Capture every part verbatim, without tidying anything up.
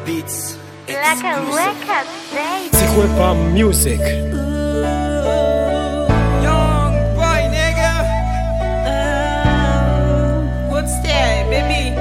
beats. Like a record, baby. Tikwepa Music. Young boy, nigga. Uh, what's that, baby?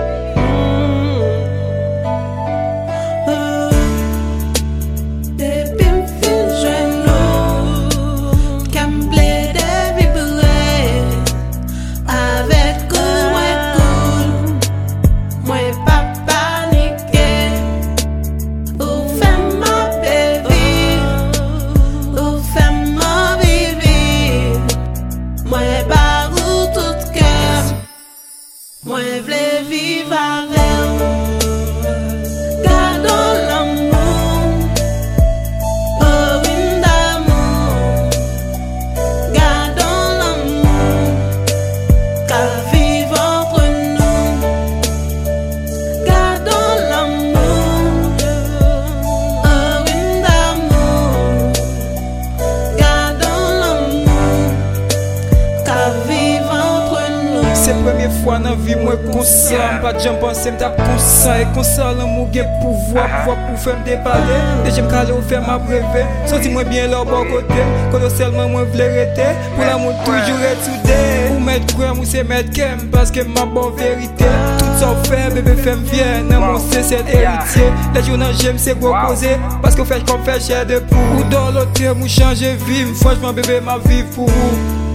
Mwen vle viv avèl, gardon l'amour, orine d'amour, gardon l'amour, ka viv entre nous, gardon l'amour, orine d'amour, gardon l'amour, ka viv entre nous. C'est première fois dans vie moi conscient, pas de jambes penser m'tap conscient et conscient l'amour gen pouvoir, pouvoir pour faire me déballer. Et j'aime caler ou faire ma rêver, senti moi bien leur bon côté, quand seulement moi vle rester, pour l'amour toujours et today. Pour mettre quoi moi c'est mettre kem, parce que ma bonne vérité, tout ça fait bébé fait me vienne, dans mon sincère héritier. Les jours dans j'aime c'est gros causer, parce que fait comme fait cher de pour. Ou dans l'autre moi changer vie, franchement bébé ma vie pour vous.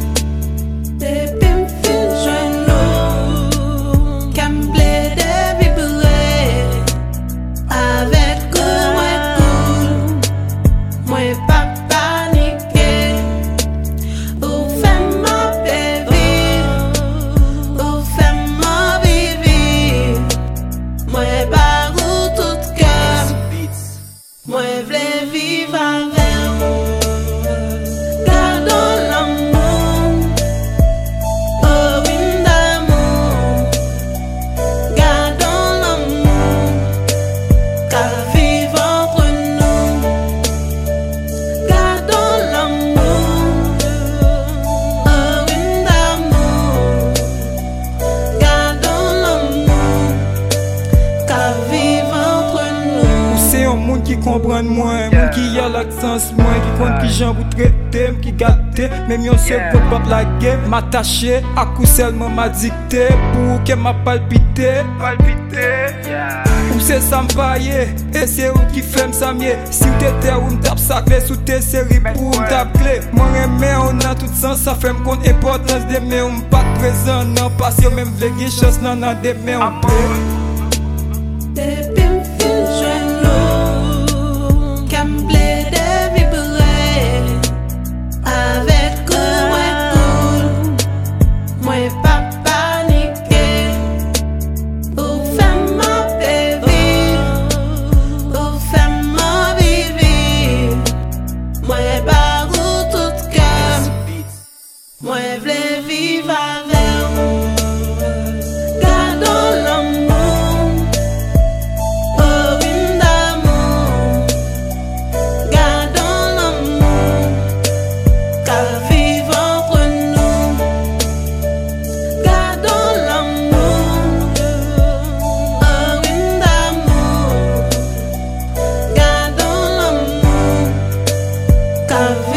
Mwen vle viv avèl, gardon l'amour, orine d'amour, gardon l'amour, ka viv entre nous, gardon l'amour, orine d'amour, gardon l'amour, ka viv entre nous. C'est un monde qui comprend moi, un monde qui a l'accent moi, qui compte qui j'en vous traiter, qui gâte, même yon seul pour pas la guerre, m'attacher, à coup seulement m'a dicté, pour que m'a palpité, palpité. Ou c'est ça m'paye, et c'est où qui fait m'sa mieux. Si t'étais ou m'tape sacré sous tes séries pour m'tapler. Moi remè on a tout sens, ça fait m'compte importance de mais on pas présent, non, parce que même vle gen chance, non, non, de mais on peut. Mwen vle viv avèl, gardon l'amour, orine d'amour, gardon l'amour, ka viv entre nous, gardon l'amour, orine d'amour, gardon l'amour, ka viv